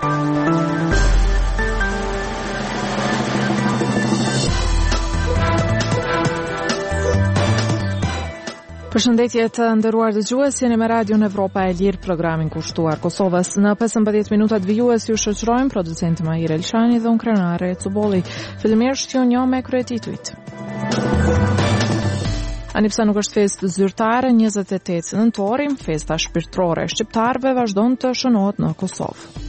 Përshëndetje të nderuar dëgjues, jeni me Radion Evropa e Lirë, programin kushtuar Kosovës. Në 15 minutat vijues ju shoqërojmë producenti Mahir Elshani dhe unë krenare Cubolli. Fillimisht ju njoh me kryetitujt. Ani pse nuk është festë zyrtare, 28 nëntori, festa shpirtërore e shqiptarëve vazhdon të shënohet në Kosovë.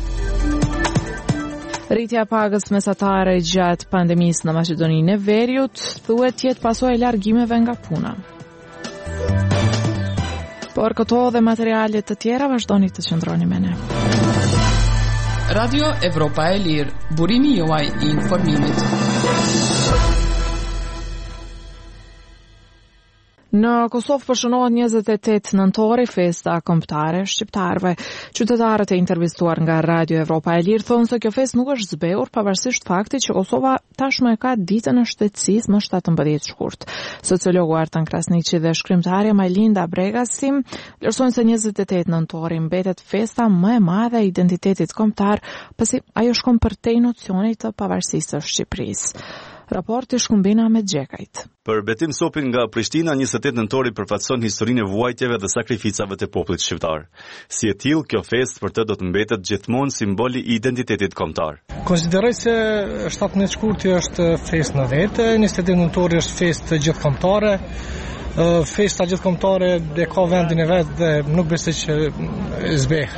Rritja e pagës mesatare gjatë pandemisë në Maqedoninë e Veriut thuhet jetë pasojë e largimeve nga puna. Por këto dhe materiale të tjera vazhdoni të qëndroni me ne. Radio Evropa e Lirë, burimi juaj I informimit. Në Kosovë përshënohet 28 nëntori festa kombëtare shqiptarëve. Qytetarët e intervistuar nga Radio Evropa e Lirë thonë se kjo festë nuk është zbehur pavarësisht faktit që Kosova tashmë e ka ditën e shtetësisë më 17 shkurt. Sociologu Artan Krasniqi dhe shkrimtarja Majlinda Bregasi vlerësojnë se 28 nëntori mbetet festa më e madhe e identitetit kombëtar, pasi ajo shkon përtej nocionit të pavarësisë së Shqipërisë. Raporti shkumbina me Gjekajt. Për Betim Sopin nga Prishtina, 28 nëntori përfaqëson historinë e vuajtjeve dhe sakrificave të popullit shqiptar. Si e tillë, kjo festë për të do të mbetet gjithmonë simboli I identitetit kombëtar. Konsideroj se 17 shkurti është festë në vete, 28 nëntori është festë gjithkombëtare. Festa gjithkombëtare e ka vendin e vet dhe nuk besoj që zbeh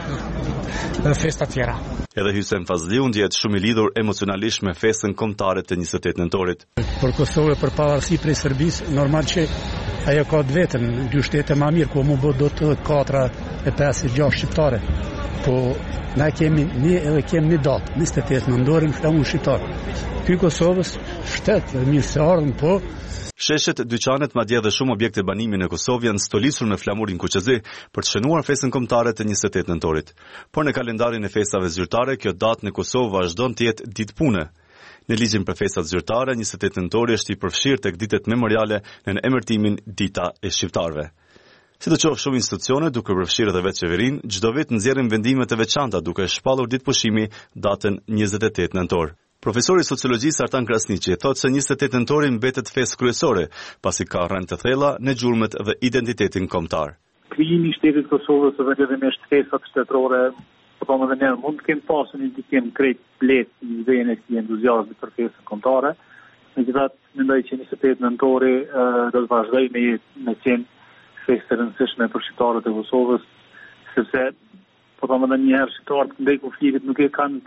festa tjera. Edhe Hysem Fazliu ndjet shumë I lidhur emocionalisht me festën kombëtare të 28 nëntorit. Për Kosovë, për pavarësi prej Serbisë, normal që ajo ka të vetën, dy shtete më mirë, ku mu bë do të 4 e 5 e 6 shqiptare. Po na kemi një datë, 28 nëntorin flamun shqiptar. Ky Kosovës shtet mirë se ardhën, po Sheshet, dyqanet, madje edhe shumë objekte banimi në Kosovë janë stolisur me flamurin kuqezi për të shënuar festën kombëtare të 28 nëntorit. Por në kalendarin e festave zyrtare, kjo datë në Kosovë vazhdon të jetë ditë pune. Në ligjin për festat zyrtare, 28 nëntori është I përfshirë tek ditët memoriale në emërtimin Dita e Shqiptarëve. Sidoqoftë shumë institucione, duke përfshirë edhe vetë qeverinë, çdo vit nxjerrin vendime të veçanta duke shpallur ditë pushimi datën 28 nëntor. Profesori I sociologjisë Artan Krasniqi thotë se 28 nëntori mbetet festë kryesore, pasi ka rënë të thella në gjurmët dhe identitetin kombëtar. Krijimi I shtetit Kosovës vërtetisht festat shtetërore, po më dhe mund të kemë pasur një ndikim krejt blet I idejën e këtij entuziazmi për festën kombëtare. Megjithatë, mendoj që 28 nëntori do të vazhdojë me qenë festë e rëndësishme për shqiptarët e Kosovës, sepse po më dhe njëherë shqiptarët ndaj konfliktit nuk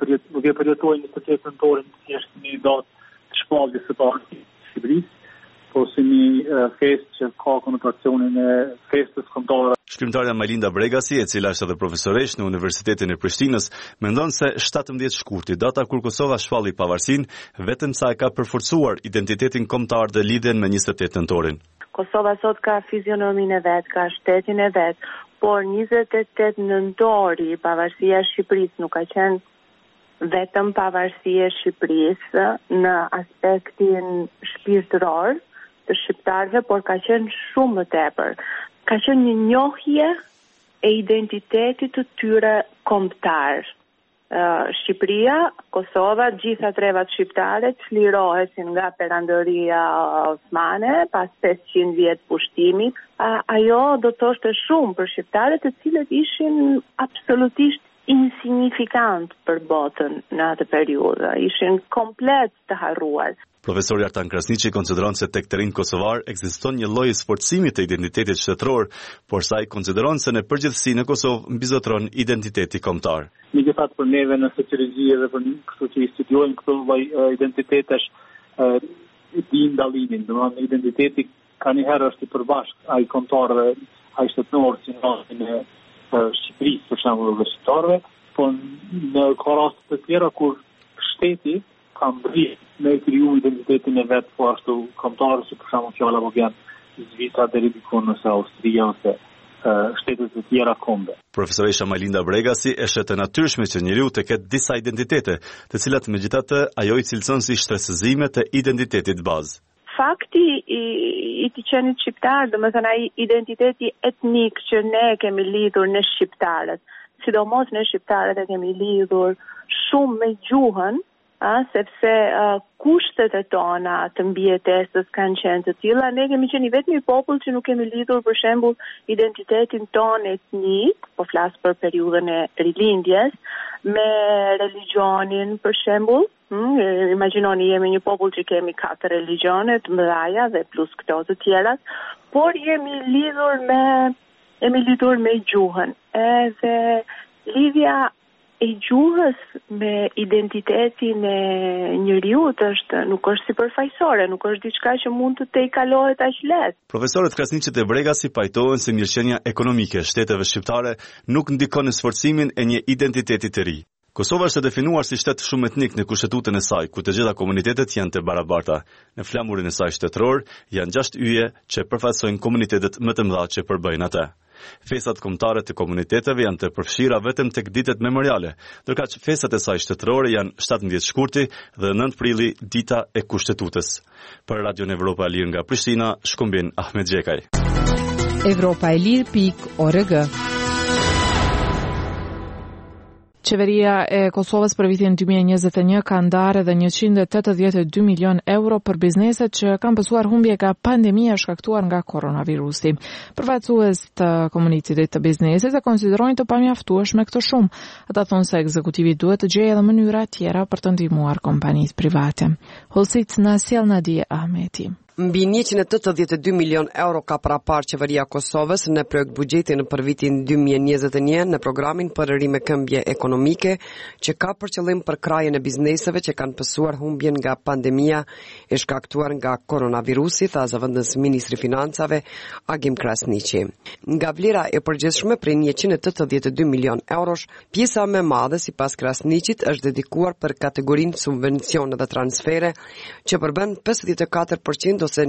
e përjetojnë 28 nëntorin thjesht një datë të shpalljes së parë të Shqipërisë, po si një festë që ka konotacionin e festës kombëtare. Shkrimtarja Majlinda Bregasi, e cila është edhe profesoresh në Universitetin e Prishtinës, mendon se 17 shkurti, data kur Kosova shpalli pavarësinë, vetëm sa e ka përforcuar identitetin kombëtar dhe lidhjen me 28 nëntorin. Kosova sot ka fizionominë e vet, ka shtetin e vet, por 28 nëntori pavarësia e Shqipërisë nuk ka qenë vetëm pavarësia e Shqipërisë në aspektin shpirtëror të shqiptarëve, por ka qenë shumë më tepër. Ka qenë një njohje e identitetit të tyre kombëtar. Shqipëria, Kosova, gjitha trevat shqiptare çlirohesin nga perandëria osmane pas 500 vjet pushtimit. Ajo do të thoshte shumë për shqiptarët, të cilët ishin absolutisht insignifikant për botën në atë periudhë, ishin komplet të harruar. Profesori Artan Krasniqi konsideron se tek terrin kosovar ekziston një lloj sforcimi të identitetit shtetëror, por sa I konsideron se në përgjithësi në Kosovë mbizotron identiteti kombëtar. Megjithatë për neve në sociologji edhe për kështu që I studiojmë këto lloj identitetesh di ndallimin, domethënë identiteti ka një herë është I përbashkët ai kombëtar dhe ai shtetëror si në Shqipërisë për shembull dhe shqiptarëve, por në raste të tjera kur shteti ka mbri me kriju identitetin e vet, po ashtu kombëtarë që për shembull fjala po vjen Zvitra deri diku nëse Austria ose shtetet e tjera kombe. Profesoresha Majlinda Bregasi e shet të natyrshme që njeriu të ketë disa identitete, të cilat megjithatë ajo I cilëson si shtresëzime të identitetit bazë. Fakti I të qenit shqiptar, domethënë ai identiteti etnik që ne kemi lidhur në shqiptarët, sidomos ne shqiptarët e kemi lidhur shumë me gjuhën, sepse kushtet e tona të mbijetesës kanë qenë të tilla. Ne kemi qenë i vetmi popull që nuk kemi lidhur për shembull identitetin ton etnik, po flas për periudhën e rilindjes, me religionin për shembull. Imagjinoni, jemi një popull që kemi 4 religione të mëdha dhe plus këto të tjerat, por jemi lidhur me gjuhën. Edhe lidhja e gjuhës me identitetin e njeriut nuk është sipërfaqësore, nuk është diçka që mund të tejkalohet aq lehtë. Profesorët Krasniqi dhe Bregasi pajtohen se mirëqenia ekonomike e shteteve shqiptare nuk ndikon në sforcimin e një identiteti të ri. Kosova është definuar si shtet shumë etnik në kushtetutën e saj, ku të gjitha komunitetet janë të barabarta. Në flamurin e saj shtetëror janë 6 yje që përfaqësojnë komunitetet më të mëdha që përbëjnë atë. Festat kombëtare të komuniteteve janë të përfshira vetëm tek ditët memoriale, ndërkaq festat e saj shtetërore janë 17 shkurti dhe 9 prilli, dita e kushtetutës. Për Radio Evropa e Lirë nga Prishtina, shkëmbin Ahmet Gjekaj. Evropaelir.org. Qeveria e Kosovës për vitin 2021 ka ndarë edhe 182 milion euro për bizneset që kanë pësuar humbje nga pandemia shkaktuar nga koronavirusi. Përfaqësues të komunitetit të biznesit e konsiderojnë të pamjaftueshme këtë shumë. Ata thonë se ekzekutivi duhet të gjejë edhe mënyra tjera për të ndihmuar kompanitë private. Holsit na sjell Nadia Ahmeti. Mbi 182 milion euro ka parapar qeveria Kosovës në projekt buxhetin për vitin 2021 në programin për rimekëmbje ekonomike që ka për qëllim përkrajen e bizneseve që kanë pësuar humbjen nga pandemia e shkaktuar nga koronavirusi, tha zëvendës ministri financave Agim Krasniqi. Nga vlera e përgjithshme prej 182 milion eurosh, pjesa më e madhe sipas Krasniqit është dedikuar për kategorinë subvencione dhe transfere që përben 54% ose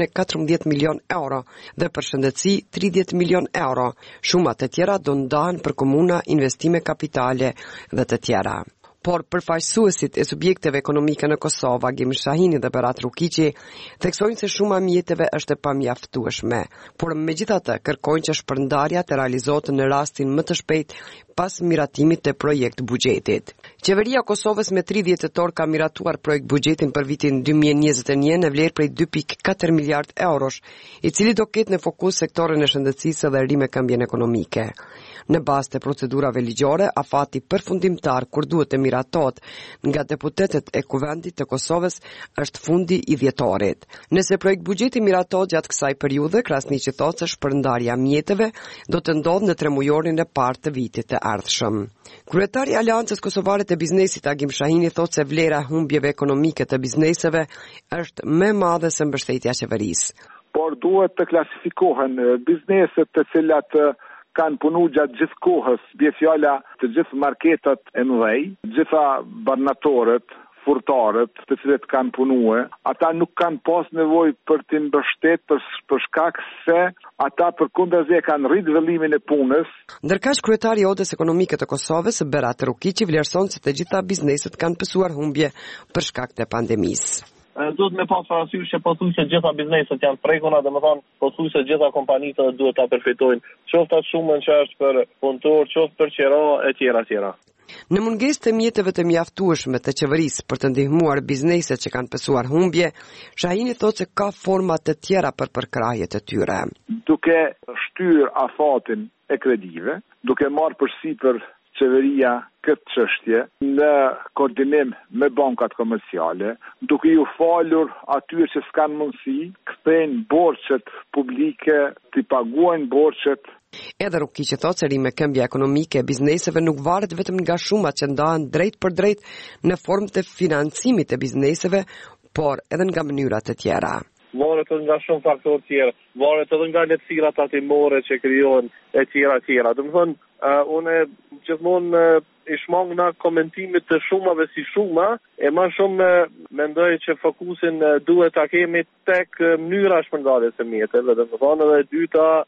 114 milion euro dhe për shëndetësi 30 milion euro. Shumat e tjera do ndahen për komuna, investime kapitale dhe të tjera. Por përfaqësuesit e subjekteve ekonomike në Kosovë, Agim Shahini dhe Berat Rukiqi, theksojnë se shuma mjeteve është e pamjaftueshme, por megjithatë kërkojnë që shpërndarja të realizohet në rastin më të shpejt pas miratimit të projekt buxhetit. Qeveria Kosovës me 30 tetor ka miratuar projekt buxhetin për vitin 2021 në vlerë prej 2.4 miliard eurosh, i cili do ketë në fokus sektorin e shëndetësisë dhe rimekëmbjen ekonomike. Në bazë të procedurave ligjore, afati përfundimtar kur duhet të miratohet nga deputetët e Kuvendit të Kosovës është fundi i dhjetorit. Nëse projekt buxheti miratohet gjatë kësaj periudhe, Krasniqi thotë se shpërndarja mjeteve do të ndodhë në tremujorin e parë të vitit të ardhshëm. Kryetari i Aleancës Kosovare të Biznesit Agim Shahini thotë se vlera e humbjeve ekonomike të bizneseve është më e madhe se mbështetja e qeverisë. Por duhet të klasifikohen bizneset të cilat kanë punu gjatë gjithë kohës, bje fjala të gjithë marketat e mëdhej, gjitha barnatorët, furtarët, të cilët kanë punue, ata nuk kanë pas nevojë për të mbështet për shkak se ata përkundazi kanë rrit vëllimin e punës. Ndërkaq kryetari i Odës Ekonomike të Kosovës, Berat Rukiqi, vlerëson se të gjitha bizneset kanë pësuar humbje për shkak të pandemisë. Duhet me pas parasysh që pothuajse gjitha bizneset janë prekuna, domethënë pothuajse gjitha kompanitë duhet ta përfitojnë, qoftë atë shumën që është për punëtor, qoftë për qira e tjera. Në mungesë të mjeteve të mjaftueshme të qeverisë për të ndihmuar bizneset që kanë pësuar humbje, Shahini thotë se ka forma të tjera për përkrahje të tyre. Duke shtyr afatin e kredive, duke marrë përsipër qeveria këtë çështje në koordinim me bankat komerciale, duke ju falur atyre që s'kan mundësi, kthejnë borxhet publike, t'i paguajnë borxhet. Edhe Rukiqi thotë se rimekëmbja ekonomike e bizneseve nuk varet vetëm nga shumat që ndahen drejt për drejt në formë të financimit të bizneseve, por edhe nga mënyrat të tjera. Varet edhe nga shumë faktorë tjera, varet edhe nga lehtësirat tatimore që krijohen e tjera. Domethënë, unë gjithmonë i shmang nga komentimit të shumave si shuma, e më shumë mendoj që fokusin duhet ta kemi tek mënyra shpërndarjes së mjeteve, domethënë edhe e dyta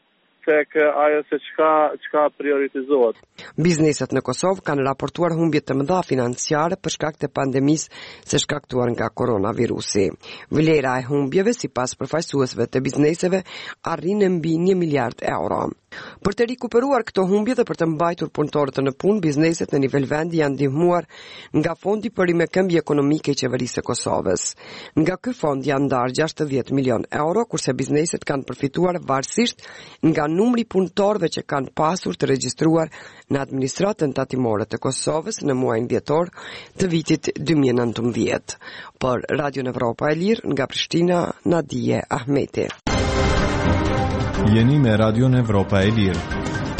tek ajo se çka prioritizohet. Bizneset në Kosovë kanë raportuar humbje të mëdha financiare për shkak të pandemisë së shkaktuar nga koronavirusi. Vlera e humbjeve sipas përfaqësuesve të bizneseve arrin në mbi 1 miliard euro. Për të rikuperuar këto humbje dhe për të mbajtur punëtorët në punë, bizneset në nivel vendi janë ndihmuar nga Fondi për rimekëmbje ekonomike i Qeverisë së Kosovës. Nga ky fond janë ndarë 60 milion euro, kurse bizneset kanë përfituar varësisht nga numri punëtorëve që kanë pasur të regjistruar në administratën tatimore të Kosovës në muajin dhjetor të vitit 2019. Për Radio Evropa e Lirë nga Prishtina, Nadije Ahmeti. Jeni me Radio Evropa e Lirë.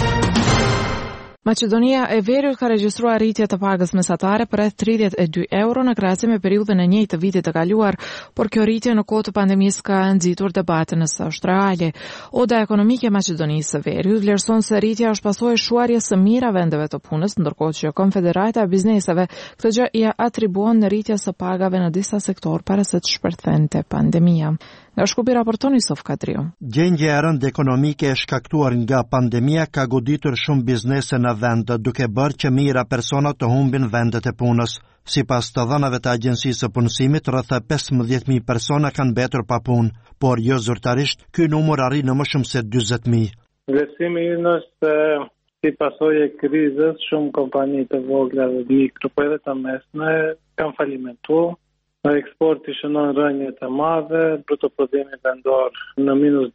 Maqedonia e Veriut ka regjistruar rritje të pagës mesatare për rreth 32 euro në krahasim me periudhën e njëjtë të vitit të kaluar, por kjo rritje në kohë të pandemisë ka nxitur debatin në së reale. Oda ekonomike e Maqedonisë së Veriut vlerëson se rritja është pasojë shuarjes së mirë a vendeve të punës, ndërkohë që Konfederata e Bizneseve këtë gjë ia atribuon në rritjen së pagave në disa sektorë para se të shpërthente pandemia. Nga Shkupi raporton Yusuf Kadriu. Gjendja e rëndë ekonomike e shkaktuar nga pandemia ka goditur shumë biznese në vend, duke bërë që mijëra persona të humbin vendet e punës. Sipas të dhënave të Agjencisë së Punësimit, rreth 15.000 persona kanë mbetur pa punë, por jo zyrtarisht, ky numër arrin në më shumë se 40.000. Vlerësimi ynë është si pasojë e krizës, shumë kompani të vogla dhe mikro, po edhe të mesme kanë falimentuar. Në eksporti shënon rënje të madhe, bruto prodhimi vendor në minus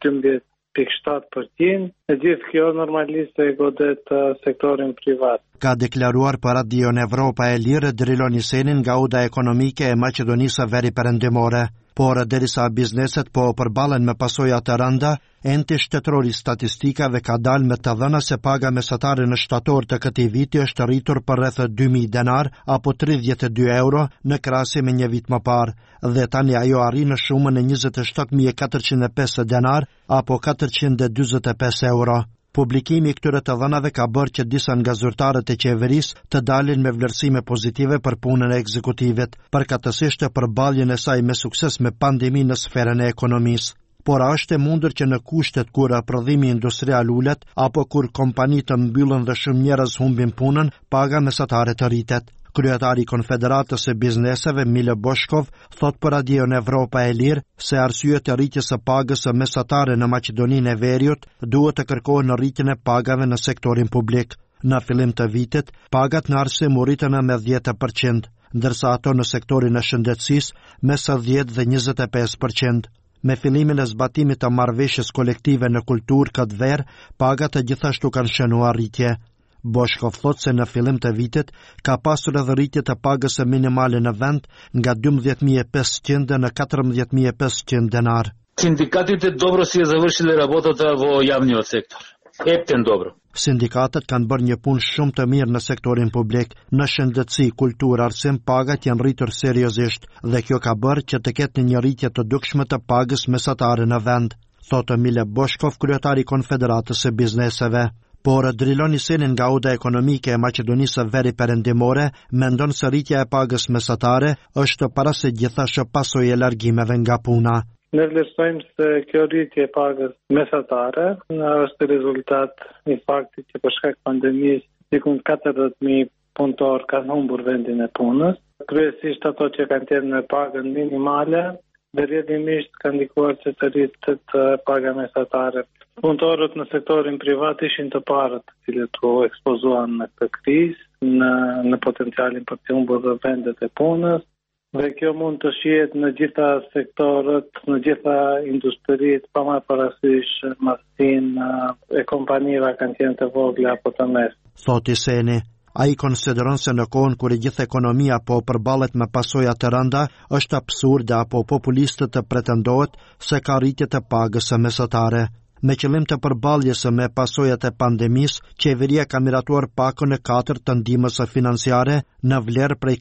12.7%. E gjithë kjo normalisht e godet sektorin privat. Ka deklaruar për Radio Evropa e Lirë Drilon Isenin nga oda ekonomike e Maqedonisë së Veriperëndimore. Por derisa bizneset po përballen me pasoja të rënda, enti shtetëror i statistikave ka dalë me të dhëna se paga mesatare në shtator të këtij viti është rritur për rreth 2.000 denar apo 32 euro në krahasim me një vit më parë, dhe tani ajo arrin në shumën e 27.405 denar apo 445 euro. Publikimi i këtyre të dhënave ka bërë që disa nga zyrtarët e qeverisë të dalin me vlerësime pozitive për punën e ekzekutivit, përkatësisht përballjen e saj me sukses me pandeminë në sferën e ekonomisë. Por a është e mundur që në kushtet kur prodhimi industrial ulet apo kur kompanitë të mbyllen dhe shumë njerëz humbin punën, paga mesatare të rritet? Kryetari i Konfederatës së Bizneseve, Mile Boshkov, thot për Radio Evropa e Lirë se arsyet e rritjes së pagës së mesatare në Maqedoninë e Veriut duhet të kërkohen në rritjen e pagave në sektorin publik. Në fillim të vitit, pagat në arsim u rritën me 10%, ndërsa ato në sektorin e shëndetësisë mes 10 dhe 25%. Me fillimin e zbatimit të marrëveshjes kolektive në kulturë këtë verë, pagat e gjithashtu kanë shënuar rritje. Boshkov thot se në fillim të vitit ka pasur edhe rritje të pagës së minimale në vend nga 12.500 në 14.500 denar. Синдикатите добро си завършили работата во јавниот сектор. Ептен добро. Sindikatet kanë bërë një punë shumë të mirë në sektorin publik, në shëndetësi, kulturë, arsim, pagat janë rritur seriozisht dhe kjo ka bërë që të ketë një rritje të dukshme të pagës mesatare në vend, thotë Mile Boshkov, kryetari i Konfederatës së Bizneseve. Por Drilon Isenin nga oda ekonomike e Maqedonisë së Veriperëndimore mendon se rritja e pagës mesatare është para se gjithashtu pasojë e largimeve nga puna. Ne vlerësojmë se kjo rritje e pagës mesatare është rezultat i faktit që për shkak pandemisë diku 40.000 punëtor kanë humbur vendin e punës. Kryesisht ato që kanë qenë në pagën minimale, dhe rrjedhimisht kanë ndikuar që të rritet paga mesatare. Punëtorët në sektorin privat ishin të parët të cilët u ekspozuan në këtë krizë, në potencialin për të humbur vendet e punës, dhe kjo mund të shihet në gjitha sektorët, në gjitha industritë, pa marrë parasysh masinë e kompanive kanë qenë të vogla apo të mesme. Thot Iseni. Ai konsideron se në kohën kur gjithë ekonomia po përballet me pasoja të rënda, është absurde apo populiste të pretendohet se ka rritje të pagës së mesatare. Me qëllim të përballjes me pasojat e pandemisë, qeveria ka miratuar pakën e 4 të ndihmës financiare në vlerë prej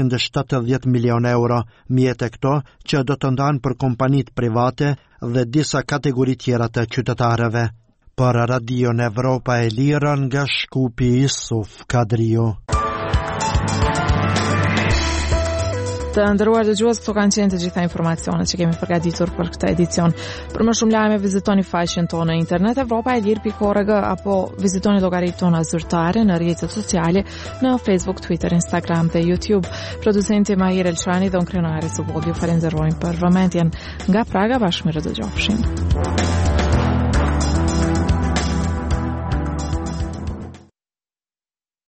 470 milion euro, mjet e këto që do të ndahen për kompanitë private dhe disa kategori tjera të qytetarëve. Për Radio Evropa e Lirë nga Shkupi, Yusuf Kadriu. Të nderuar dëgjues, këto kanë qenë të gjitha informacionet që kemi përgatitur për këtë edicion. Për më shumë lajme vizitoni faqen tonë në internet evropaelir.org apo vizitoni llogaritë tona zyrtare në rrjetet sociale në Facebook, Twitter, Instagram dhe YouTube. Producenti Mahir Elçani dhe unë krenare së vodi ju falenderojmë për vëmendjen. Nga Praga bashkë me rëdëgjofshin.